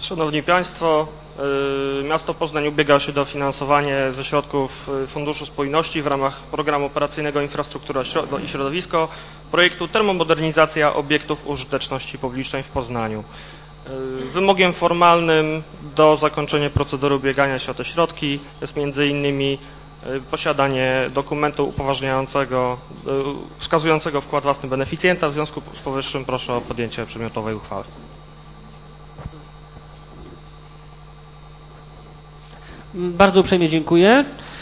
Szanowni Państwo, miasto Poznań ubiega się o dofinansowanie ze środków Funduszu Spójności w ramach Programu Operacyjnego Infrastruktura i Środowisko projektu Termomodernizacja obiektów użyteczności publicznej w Poznaniu. Wymogiem formalnym do zakończenia procedury ubiegania się o te środki jest m.in. posiadanie dokumentu upoważniającego, wskazującego wkład własny beneficjenta. W związku z powyższym proszę o podjęcie przedmiotowej uchwały. Bardzo uprzejmie dziękuję.